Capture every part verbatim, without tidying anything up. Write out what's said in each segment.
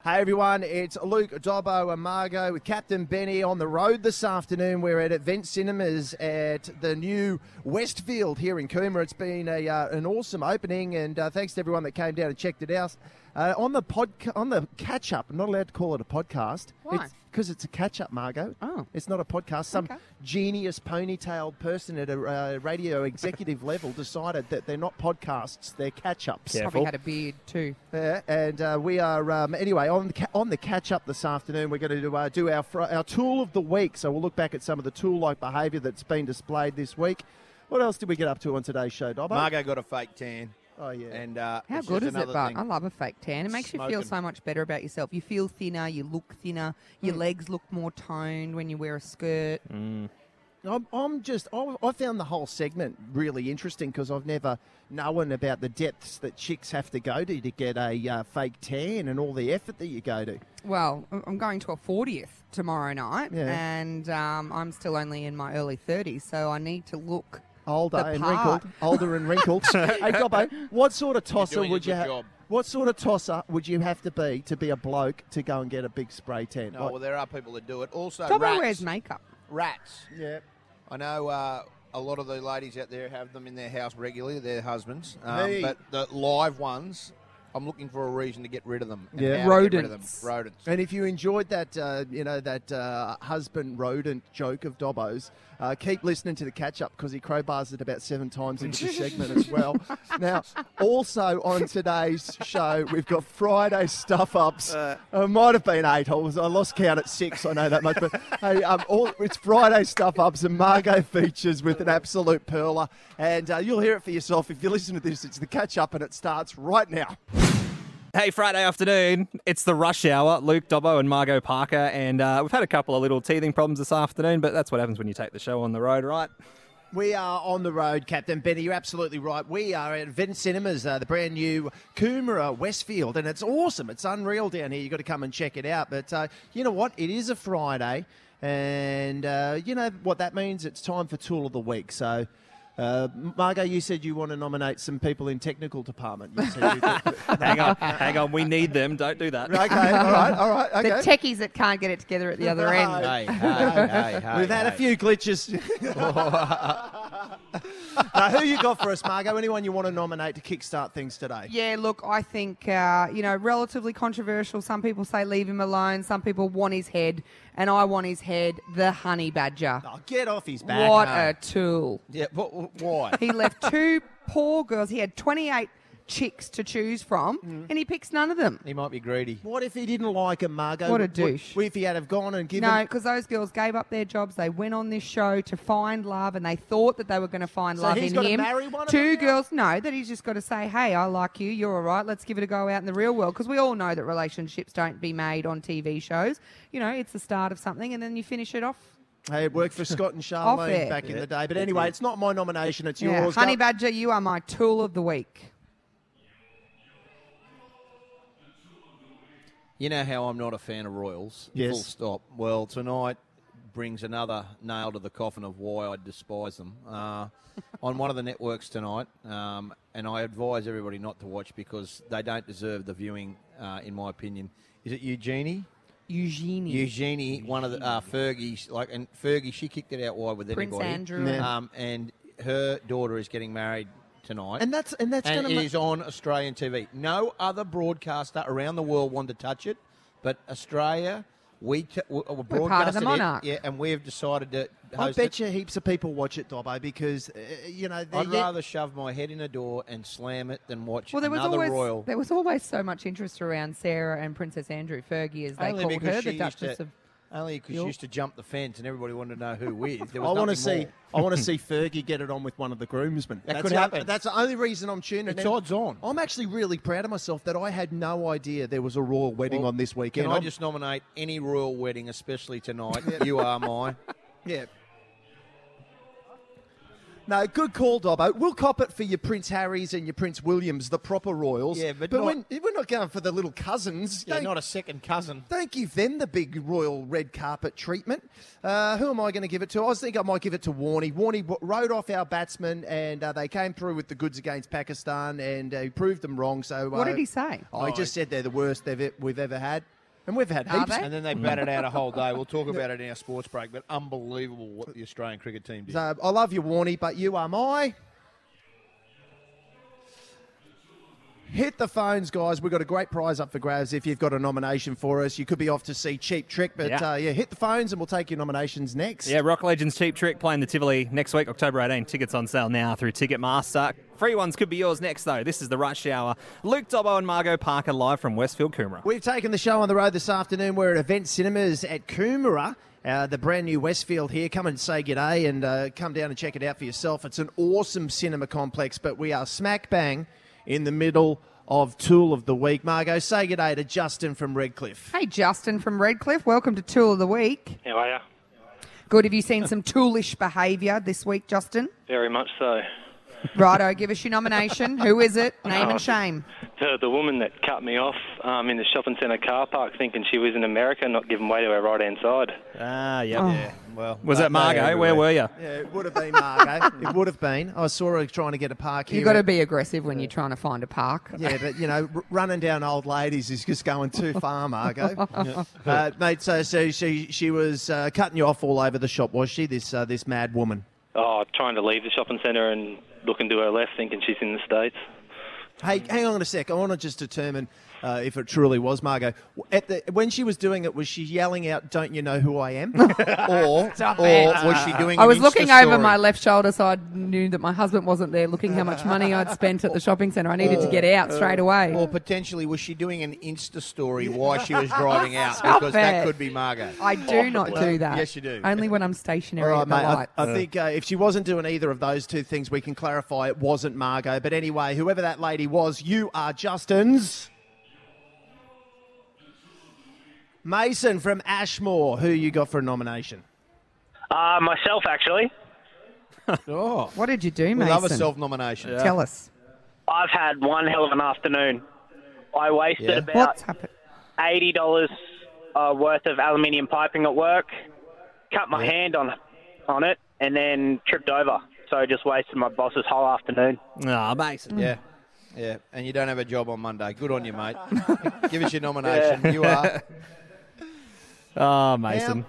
Hey everyone, it's Luke, Dobbo and Margot with Captain Benny on the road this afternoon. We're at Event Cinemas at the new Westfield here in Coomera. It's been a uh, an awesome opening, and uh, thanks to everyone that came down and checked it out. Uh, on the podca- on the catch-up, I'm not allowed to call it a podcast. Why? Because it's, it's a catch-up, Margot. Oh. It's not a podcast. Some Okay. genius ponytailed person at a uh, radio executive level decided that they're not podcasts, they're catch-ups. Careful. Probably had a beard too. Yeah, and uh, we are um, anyway on the ca- on the catch up this afternoon. We're going to do, uh, do our fr- our tool of the week. So we'll look back at some of the tool like behaviour that's been displayed this week. What else did we get up to on today's show, Dobbo? Margot got a fake tan. Oh yeah, And uh, How it's good just is it, another but thing. I love a fake tan. It makes you feel Smoking. so much better about yourself. You feel thinner, you look thinner, your Hmm. legs look more toned when you wear a skirt. I'm, I'm just I, I found the whole segment really interesting because I've never known about the depths that chicks have to go to to get a uh, fake tan and all the effort that you go to. Well, I- I'm going to a fortieth tomorrow night, Yeah. and um, I'm still only in my early thirties, so I need to look. Older The and part. wrinkled, older and wrinkled. Hey, Dobbo, what sort of tosser doing a would you good have? job. What sort of tosser would you have to be to be a bloke to go and get a big spray tan? No, Like- well, there are people that do it. Also, Dobbo rats. wears makeup. Rats. yeah. I know uh, a lot of the ladies out there have them in their house regularly, their husbands. Um, Me. but the live ones, I'm looking for a reason to get rid of them. and Yeah. how to get rid of Rodents. them. Rodents. And if you enjoyed that, uh, you know, that uh, husband rodent joke of Dobbo's, uh, keep listening to the catch-up because he crowbars it about seven times into the segment as well. Now, also on today's show, we've got Friday stuff-ups. Uh, it might have been eight. I, was, I lost count at six, I know that much. But hey, um, all, it's Friday stuff-ups and Margot features with an absolute perler. And uh, you'll hear it for yourself. If you listen to this, it's the catch-up and it starts right now. Hey, Friday afternoon. It's the rush hour. Luke, Dobbo and Margot Parker. And uh, we've had a couple of little teething problems this afternoon, but that's what happens when you take the show on the road, right? We are on the road, Captain Benny. You're absolutely right. We are at Event Cinemas, uh, the brand new Coomera Westfield, and it's awesome. It's unreal down here. You've got to come and check it out. But uh, you know what? It is a Friday, and uh, you know what that means? It's time for Tool of the Week. So, uh, Margot, you said you want to nominate some people in technical department. You said you could- Hang on, hang on. We need them. Don't do that. okay, all right, all right. Okay. The techies that can't get it together at the other end. Hey, hey, hey, hey. We've had a hey. few glitches. Now, who you got for us, Margot? Anyone you want to nominate to kickstart things today? Yeah, look, I think, uh, you know, relatively controversial. Some people say leave him alone. Some people want his head. And I want his head, the honey badger. Oh, get off his back. What huh? a tool. Yeah, but why? He left two poor girls. He had twenty-eight chicks to choose from, Mm. and he picks none of them. He might be greedy. What if he didn't like him, Margot? What a douche. What if he had have gone and given... No, because those girls gave up their jobs. They went on this show to find love, and they thought that they were going to find So love he's in gotta him. marry one of Two them now? girls, no, that he's just got to say, hey, I like you, you're all right, let's give it a go out in the real world. Because we all know that relationships don't be made on T V shows. You know, it's the start of something, and then you finish it off. Hey, it worked for Scott and Off Charlene air. back in Yeah. the day. But anyway, it's not my nomination, it's Yeah. yours. Honey Go- Badger, you are my tool of the week. You know how I'm not a fan of Royals? Yes. Full stop. Well, tonight brings another nail to the coffin of why I despise them. Uh, on one of the networks tonight, um, and I advise everybody not to watch because they don't deserve the viewing, uh, in my opinion. Is it Eugenie? Eugenie. Eugenie, one of the uh, Fergie's, like, and Fergie, she kicked it out wide with Prince anybody. Andrew. Yeah. Um, and her daughter is getting married tonight. And that's, and that's and going it to... is on Australian T V. No other broadcaster around the world wanted to touch it, but Australia, we t- w- w- part of the broadcasted it, monarch. yeah, and we've decided to I host bet it. you heaps of people watch it, Dobbo, because, uh, you know... they're I'd yet- rather shove my head in a door and slam it than watch Well, there was another always royal. there was always so much interest around Sarah and Princess Andrew, Fergie, as they Only called because her, she the used Duchess to- of. Only because she York. used to jump the fence and everybody wanted to know who with. There was I want to nothing see. more. I want to see Fergie get it on with one of the groomsmen. That that's could the- happen. That's the only reason I'm tuning. It's in. odds on. I'm actually really proud of myself that I had no idea there was a royal wedding Well, on this weekend. Can I I'm- just nominate any royal wedding, especially tonight? You are mine. yeah. No, good call, Dobbo. We'll cop it for your Prince Harrys and your Prince Williams, the proper royals. Yeah, but but not- when, we're not going for the little cousins. Yeah, Don't- not a second cousin. Don't give them the big royal red carpet treatment. Uh, who am I going to give it to? I was thinking I might give it to Warney. Warney w- rode off our batsmen, and uh, they came through with the goods against Pakistan, and uh, he proved them wrong. So, uh, What did he say? Oh, he just said they're the worst they've, e- we've ever had. And we've had Are heaps. they? And then they batted out a whole day. We'll talk about it in our sports break, but unbelievable what the Australian cricket team did. So I love you, Warney, but you are my... Hit the phones, guys. We've got a great prize up for grabs if you've got a nomination for us. You could be off to see Cheap Trick, but Yeah. uh, yeah, hit the phones and we'll take your nominations next. Yeah, Rock Legends Cheap Trick playing the Tivoli next week, October eighteenth. Tickets on sale now through Ticketmaster. Free ones could be yours next, though. This is the Rush Hour. Luke Dobbo and Margot Parker live from Westfield Coomera. We've taken the show on the road this afternoon. We're at Event Cinemas at Coomera, uh, the brand new Westfield here. Come and say g'day and uh, come down and check it out for yourself. It's an awesome cinema complex, but we are smack bang in the middle of Tool of the Week. Margot, say g'day to Justin from Redcliffe. Hey, Justin from Redcliffe. Welcome to Tool of the Week. How are you? Good. Have you seen some toolish behaviour this week, Justin? Very much so. Righto, give us your nomination. Who is it? Name and shame. The, the woman that cut me off um, in the shopping centre car park thinking she was in America, not giving way to her right-hand side. Ah, yep. Oh. Yeah, well, Was they- that Margot? they're Where everywhere. were you? Yeah, it would have been Margot. It would have been. I saw her trying to get a park here. You've got to be aggressive when you're trying to find a park. Yeah, but, you know, r- running down old ladies is just going too far, Margot. uh, mate, so so she she was uh, cutting you off all over the shop, was she, this uh, this mad woman? Oh, trying to leave the shopping centre and looking to her left thinking she's in the States. Hey, hang on a sec. I want to just determine uh, if it truly was Margot. At the, when she was doing it, was she yelling out, "Don't you know who I am?" or Stop or it. was she doing I an was Insta looking over story? my left shoulder so I knew that my husband wasn't there looking how much money I'd spent at the shopping centre. I needed to get out straight away. Or potentially, was she doing an Insta story while she was driving out? Stop Because it. that could be Margot. I do not do that. Yes, you do. Only when I'm All stationary right, at the mate. I, lights. I think uh, if she wasn't doing either of those two things, we can clarify it wasn't Margot. But anyway, whoever that lady was, you are Justin's. Mason from Ashmore, who you got for a nomination? Uh, myself, actually. Oh, What did you do, we Mason? love a self-nomination. Tell us. I've had one hell of an afternoon. I wasted Yeah. about What's happened? eighty dollars uh, worth of aluminium piping at work, cut my hand on on it, and then tripped over. So just wasted my boss's whole afternoon. Ah, Mason. Yeah. Yeah, and you don't have a job on Monday. Good on you, mate. Give us your nomination. You are. Oh, Mason.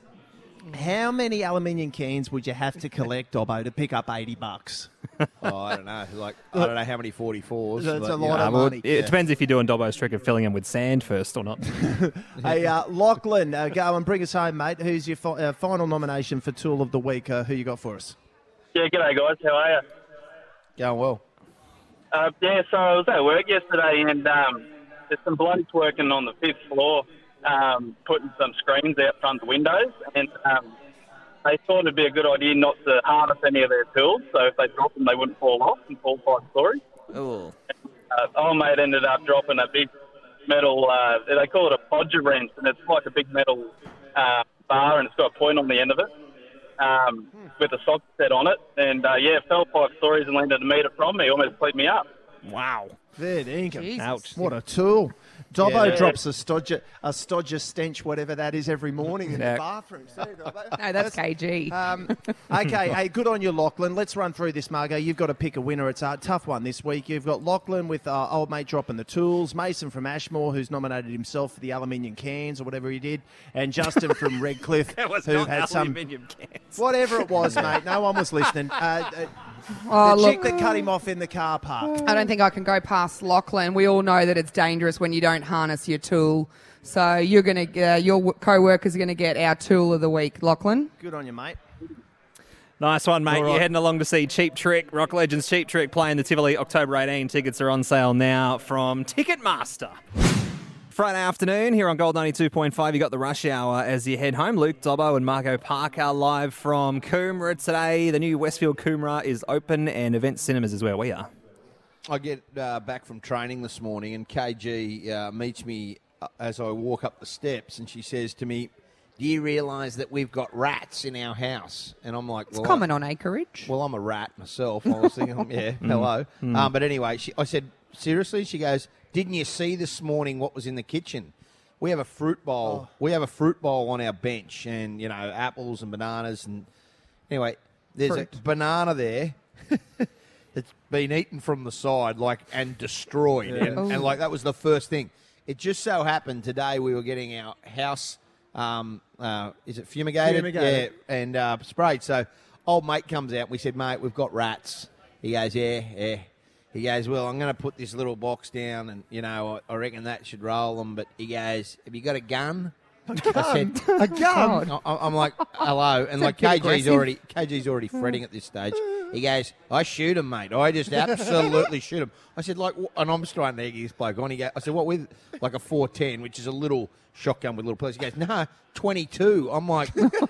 How many aluminium cans would you have to collect, Dobbo, to pick up eighty bucks? Oh, I don't know. Like I don't know how many forty-fours. That's but, a you lot know. of Ah, well, money. it it depends if you're doing Dobbo's trick of filling them with sand first or not. Hey, uh, Lachlan, uh, go and bring us home, mate. Who's your fi- uh, final nomination for Tool of the Week? Uh, who you got for us? Yeah, g'day guys. How are you? Going well. Uh, yeah, so I was at work yesterday, and um, there's some blokes working on the fifth floor, um, putting some screens out front the windows, and um, they thought it'd be a good idea not to harness any of their tools, so if they dropped them, they wouldn't fall off and fall five stories. Oh. Uh, old mate ended up dropping a big metal, uh, they call it a podger wrench, and it's like a big metal uh, bar, and it's got a point on the end of it, um, with a socket set on it. And, uh, yeah, fell five stories and landed a metre from me, almost cleaned me up. Wow. Fair dinkum. Jesus. Ouch. What a tool. Dobbo Yeah. drops a stodger, a stodger stench, whatever that is, every morning in Yeah. the bathroom. See, Dobbo? No, that's K G. Um, okay, hey, good on you, Lachlan. Let's run through this, Margot. You've got to pick a winner. It's a tough one this week. You've got Lachlan with uh, old mate dropping the tools, Mason from Ashmore, who's nominated himself for the aluminium cans or whatever he did, and Justin from Redcliffe, That was who not had some aluminium cans. whatever it was, mate. No one was listening. Uh, uh, Oh, the look. chick that cut him off in the car park. I don't think I can go past Lachlan. We all know that it's dangerous when you don't harness your tool. So you're going to, uh, your w- co-workers are going to get our tool of the week, Lachlan. Good on you, mate. Nice one, mate. All right. You're heading along to see Cheap Trick, Rock Legends Cheap Trick playing the Tivoli October eighteenth. Tickets are on sale now from Ticketmaster. Friday afternoon here on Gold ninety-two point five. You got the rush hour as you head home. Luke Dobbo and Margot Parker live from Coomera today. The new Westfield Coomera is open and Event Cinemas is where we are. I get uh, back from training this morning, and K G uh, meets me uh, as I walk up the steps, and she says to me, do you realise that we've got rats in our house? And I'm like, It's well, common I, on acreage. well, I'm a rat myself. I was thinking, yeah, hello. Um, but anyway, she, I said, seriously? She goes, didn't you see this morning what was in the kitchen? We have a fruit bowl. We have a fruit bowl on our bench, and you know, apples and bananas. And anyway, there's Fruit. a banana there that's been eaten from the side, like and destroyed, and, Ooh. and like that was the first thing. It just so happened today we were getting our house. Um, uh, is it fumigated? Fumigated. Yeah, and uh, sprayed. So old mate comes out and we said, mate, we've got rats. He goes, yeah, yeah. He goes, well, I'm going to put this little box down and, you know, I, I reckon that should roll them. But he goes, have you got a gun? I said, A gun? God. I, I'm like, hello. And like a bit K G's aggressive. already, K G's already fretting at this stage. He goes, I shoot him, mate. I just absolutely shoot him. I said, like, wh- and I'm just trying to egg this bloke on. He goes, I said, what with like a four ten, which is a little shotgun with little pellets. He goes, no, twenty-two. I'm like,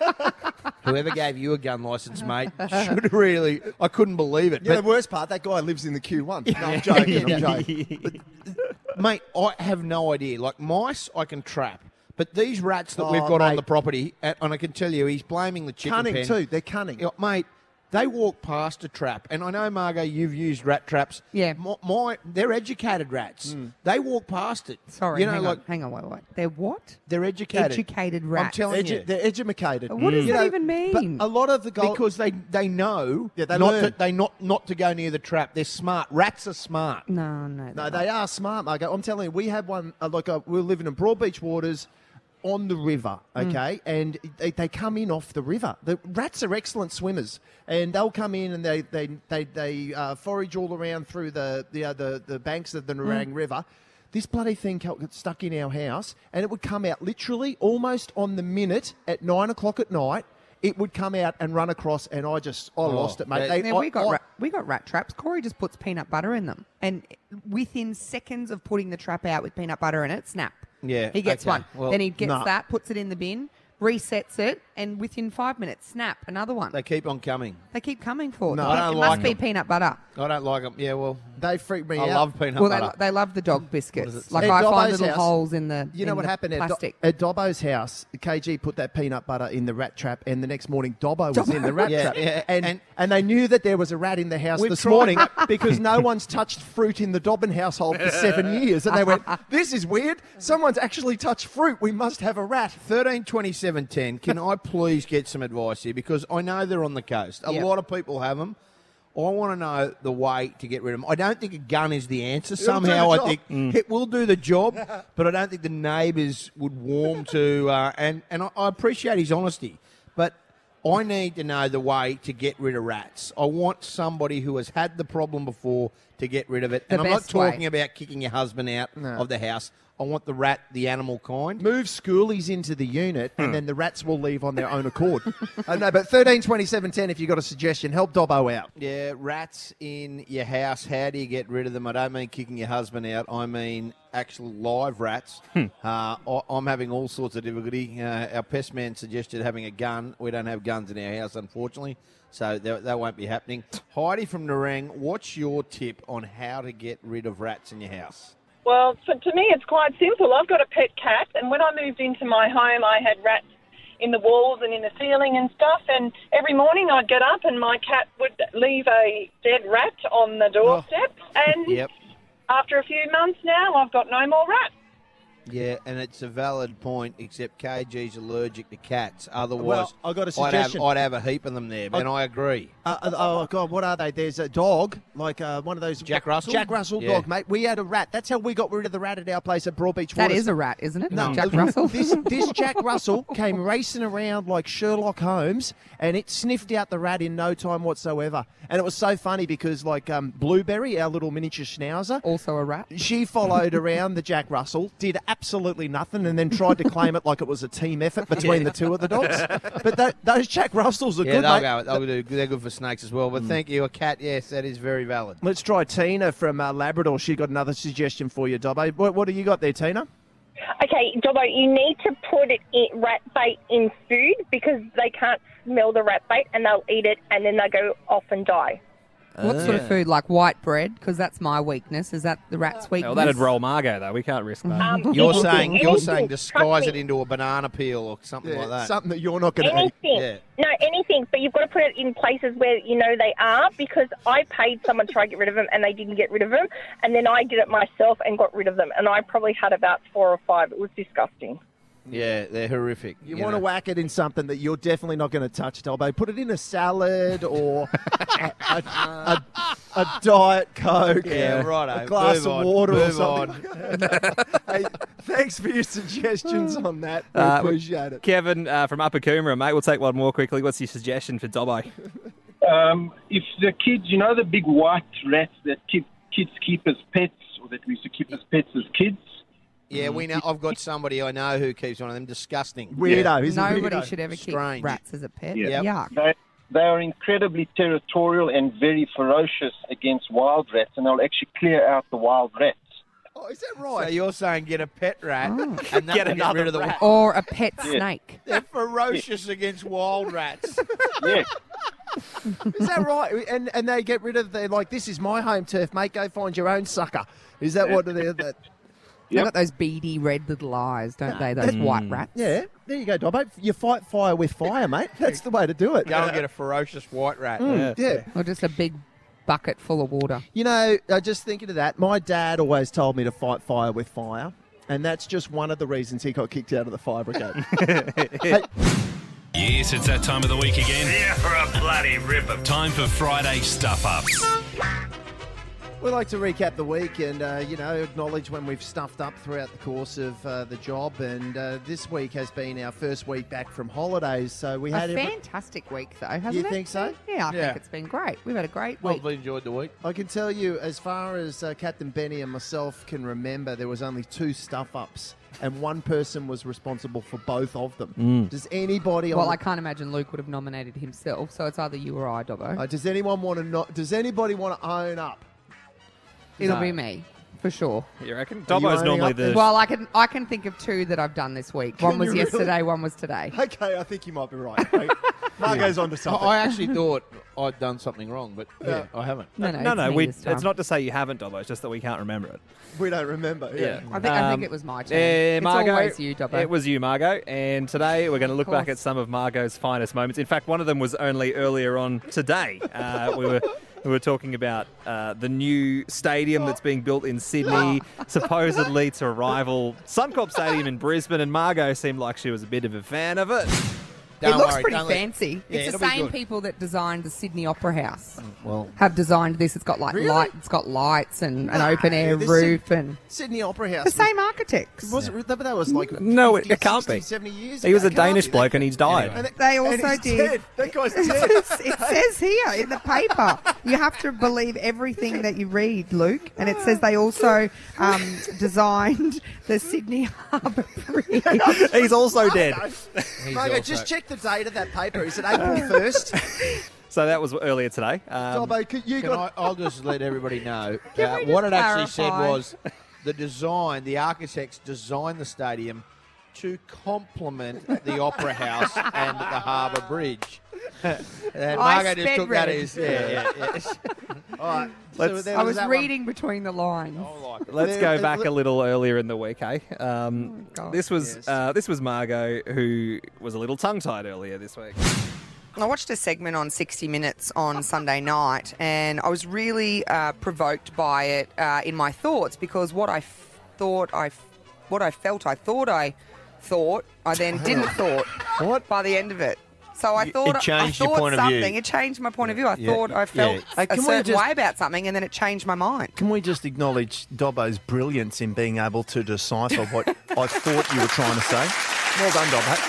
whoever gave you a gun license, mate, should really. I couldn't believe it. Yeah, But the worst part, that guy lives in the Q one. No, I'm joking, I'm joking. mate, I have no idea. Like mice, I can trap. But these rats that Oh, we've got on mate. the property, and and I can tell you, he's blaming the chicken Cunning pen. too, they're cunning. You know, mate, they walk past a trap, and I know, Margot, you've used rat traps. Yeah. My, my they're educated rats. They walk past it. Sorry, you know, hang like on, hang on, wait, wait. They're what? they're educated. Educated I'm rats. telling Edu- you. they're educated. What does You that know, even mean? But a lot of the gold... because they they know Yeah, they not learn. to, they not not to go near the trap. They're smart. Rats are smart. No, no. No, they're they not. are smart, Margo. I'm telling you, we had one, uh, like, uh, we were living in Broadbeach Waters on the river, okay? And they, they come in off the river. The rats are excellent swimmers, and they'll come in and they they they, they uh, forage all around through the the, uh, the the banks of the Nerang River. This bloody thing got stuck in our house, and it would come out literally almost on the minute at nine o'clock at night. It would come out and run across, and I just I lost it, mate. that- They- Yeah, we I- got I- rat, we got rat traps. Corey just puts peanut butter in them, and within seconds of putting the trap out with peanut butter in it, snap. Yeah, he gets okay. one. Well, then he gets no. that, puts it in the bin, resets it, and within five minutes, snap, another one. They They, keep on coming. keep coming for it. No, You I think don't it like must be them. peanut butter. I don't like them. Yeah, well, they freak me I out. love peanut Well, they, butter. they love the dog biscuits. it Like say? I At find Dobbo's little house, holes in the You know in what the happened at, Do- plastic. at Dobbo's house? K G put that peanut butter in the rat trap, and the next morning Dobbo was in the rat Yeah, trap. yeah, and, and- and they knew that there was a rat in the house We've this tried- morning because no one's touched fruit in the Dobbin household for seven years. And they went, "This is weird. Someone's actually touched fruit. We must have a rat." thirteen twenty-seven ten. Can I please get some advice here? Because I know they're on the coast. A Yep. lot of people have them. I want to know the way to get rid of them. I don't think a gun is the answer. It'll do Somehow, the I job. think it will do the job, but I don't think the neighbours would warm to. Uh, and and I, I appreciate his honesty, but I need to know the way to get rid of rats. I want somebody who has had the problem before to get rid of it. The and I'm not best way. talking about kicking your husband out of the house. I want the rat, the animal kind. Move schoolies into the unit, and then the rats will leave on their own accord. I know, but thirteen twenty-seven ten. If you got a suggestion, help Dobbo out. Yeah, rats in your house. How do you get rid of them? I don't mean kicking your husband out. I mean actual live rats. Uh, I, I'm having all sorts of difficulty. Uh, our pest man suggested having a gun. We don't have guns in our house, unfortunately, so that, that won't be happening. Heidi from Nerang, what's your tip on how to get rid of rats in your house? Well, for, to me, it's quite simple. I've got a pet cat, and when I moved into my home, I had rats in the walls and in the ceiling and stuff, and every morning I'd get up and my cat would leave a dead rat on the doorstep, and Yep. after a few months now, I've got no more rats. Yeah, and it's a valid point, except K G's allergic to cats. Otherwise, Well, I got a I'd have, suggestion. I'd have a heap of them there, and I agree. Uh, uh, oh God, what are they? There's a dog, like uh, one of those Jack Russell? Jack Russell Yeah. dog, mate. We had a rat. That's how we got rid of the rat at our place at Broadbeach That Waters. is a rat, isn't it? No, Jack Russell. This, this Jack Russell came racing around like Sherlock Holmes, and it sniffed out the rat in no time whatsoever. And it was so funny because, like um, Blueberry, our little miniature schnauzer, Also a rat. she followed around the Jack Russell, did absolutely nothing, and then tried to claim it like it was a team effort between the two of the dogs. But tho- those Jack Russells are Yeah, good, they'll mate. go. They'll do. They're good for snakes as well. But thank you, a cat. Yes, that is very valid. Let's try Tina from uh, Labrador. She got another suggestion for you, Dobbo. What, what do you got there, Tina? Okay, Dobbo, you need to put it in rat bait in food because they can't smell the rat bait and they'll eat it and then they'll go off and die. What sort of food? Like white bread? Because that's my weakness. Is that the rat's weakness? Well, that'd roll Margot, though. We can't risk that. Um, You're anything, saying you're anything. saying Trust disguise me. it into a banana peel or something Yeah, like that. something that you're not going to eat. Anything. Yeah. No, anything. But you've got to put it in places where you know they are, because I paid someone to try to get rid of them and they didn't get rid of them. And then I did it myself and got rid of them. And I probably had about four or five. It was disgusting. Yeah, they're horrific. You, want to know. whack it in something that you're definitely not going to touch, Dobbo. Put it in a salad or a, a, a, a Diet Coke. Yeah, righto. A glass Move of on. water Move or something. Hey, thanks for your suggestions on that. We Uh, appreciate it. Kevin uh, from Upper Coomera, mate. We'll take one more quickly. What's your suggestion for Dobbo? Um, if the kids, you know, the big white rats that kid, kids keep as pets, or that we used to keep as pets as kids. Yeah, we know. I've got somebody I know who keeps one of them. Disgusting. Weirdo. He's a Nobody weirdo. should ever keep Strange. rats as a pet. Yeah. Yep. Yuck. They, they are incredibly territorial and very ferocious against wild rats, and they'll actually clear out the wild rats. Oh, is that So right? you're saying get a pet rat Oh. and that Get will get another rid of the rat. Or a pet Yeah. snake. They're ferocious against wild rats. Yeah. Is that right? And and they get rid of, they're like, this is my home turf, mate. Go find your own sucker. Is that what they're, that? They've got those beady red little eyes, don't they? Those white rats. Yeah, there you go, Dobbo. You fight fire with fire, mate. That's the way to do it. Go and get a ferocious white rat. Mm, yeah. Or just a big bucket full of water. You know, uh, just thinking of that, my dad always told me to fight fire with fire, and that's just one of the reasons he got kicked out of the fire brigade. Hey, Yes, it's that time of the week again. Yeah, for a bloody ripper. Time for Friday stuff-ups. we like to recap the week and, uh, you know, acknowledge when we've stuffed up throughout the course of uh, the job. And uh, this week has been our first week back from holidays, so we A had... every- fantastic week, though, hasn't You it? think so? Yeah, I Yeah. think it's been great. We've had a great Well, week. we enjoyed the week. I can tell you, as far as uh, Captain Benny and myself can remember, there was only two stuff-ups, and one person was responsible for both of them. Does anybody... on Well, the- I can't imagine Luke would have nominated himself, so it's either you or I, Dobbo. Uh, does anyone want to not? Does anybody want to own up? It'll No. be me, for sure. You reckon? Are you Dobbo's owning normally up the... then? Well, I can I can think of two that I've done this week. One Can was you really? yesterday, one was today. Okay, I think you might be right. Mate. Margot's onto I, something. I actually thought I'd done something wrong, but yeah, I haven't. No, no, no, it's no. me We, this time. it's not to say you haven't, Dobbo. It's just that we can't remember it. We don't remember. Yeah. I think I think Um, it was my turn. Uh, it's Margot, always you, Dobbo. It was you, Margot. And today we're going to look back course. at some of Margot's finest moments. In fact, one of them was only earlier on today. Uh, we were we were talking about uh, the new stadium that's being built in Sydney, supposedly to rival Suncorp Stadium in Brisbane. And Margot seemed like she was a bit of a fan of it. It Don't looks worry, pretty don't let- fancy. Yeah, it's the it'll be same good. people that designed the Sydney Opera House. Well, Have designed this. It's got like Really? light. It's got lights and an No, open air this roof and Sydney Opera House. the same architects. Was it, that, that was like No, it- fifty, it can't sixty, be. seventy years He was ago. a It can't Danish be. bloke and he's died. Anyway. And it- They and also he's did- dead. That guy's It dead. says, it says here in the paper, you have to believe everything that you read, Luke. And it says they also um, designed the Sydney Harbour Bridge. He's also dead. he's Margot, also- just check the date of that paper. Is it April first? So that was earlier today. Um, Dobbo, could you Can got... I, I'll just let everybody know. Can Uh, we just what it actually said clarify? was the design, the architects designed the stadium to complement the Opera House and the Harbour Bridge. And I Margot just sped took that read. as, yeah, yeah, yes. All right. Let's- there I was that one. reading between the lines. I like it. Let's There- go back uh, a little earlier in the week, eh? Um, Oh, God. this was Yes. uh, this was Margot, who was a little tongue-tied earlier this week. I watched a segment on sixty minutes on Sunday night, and I was really uh, provoked by it uh, in my thoughts, because what I f- thought I, f- what I felt I thought I thought, I then didn't thought. What? By the end of it. So I thought it changed I your thought point of view. something. It changed my point of view. I Yeah. thought I felt Yeah. Hey, a can we certain just- way about something, and then it changed my mind. Can we just acknowledge Dobbo's brilliance in being able to decipher what I thought you were trying to say? Well done,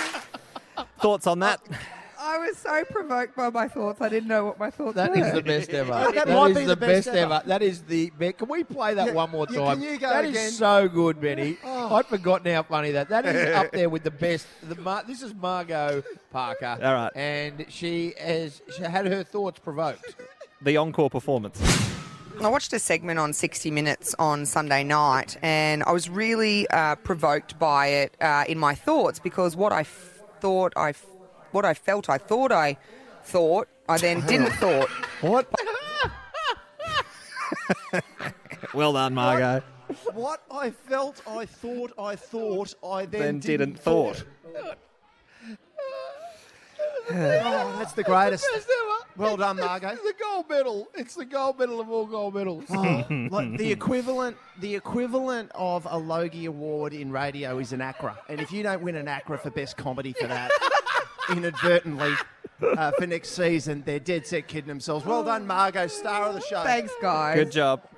Dobbo. Thoughts on that? I was so provoked by my thoughts. I didn't know what my thoughts That were. is the best ever. That that might is be the, the best, best ever. ever. That is the best. Can we play that Yeah, one more yeah, time? can you go That is again? so good, Benny. Oh. I'd forgotten how funny that. That is up there with the best. The Mar- this is Margot Parker. All right. And she has she had her thoughts provoked. The encore performance. I watched a segment on sixty minutes on Sunday night, and I was really uh, provoked by it uh, in my thoughts, because what I f- thought I, f- what I felt I thought I thought, I then didn't thought. What? Well done, Margot. What I felt, I thought, I thought, I then, Then didn't didn't thought. Oh, that's the greatest. Well done, Margot. It's the gold medal. It's the gold medal of all gold medals. Oh, like the equivalent, the equivalent of a Logie Award in radio is an ACRA, and if you don't win an ACRA for best comedy for that, inadvertently uh, for next season, they're dead set kidding themselves. Well done, Margot, star of the show. Thanks, guys. Good job.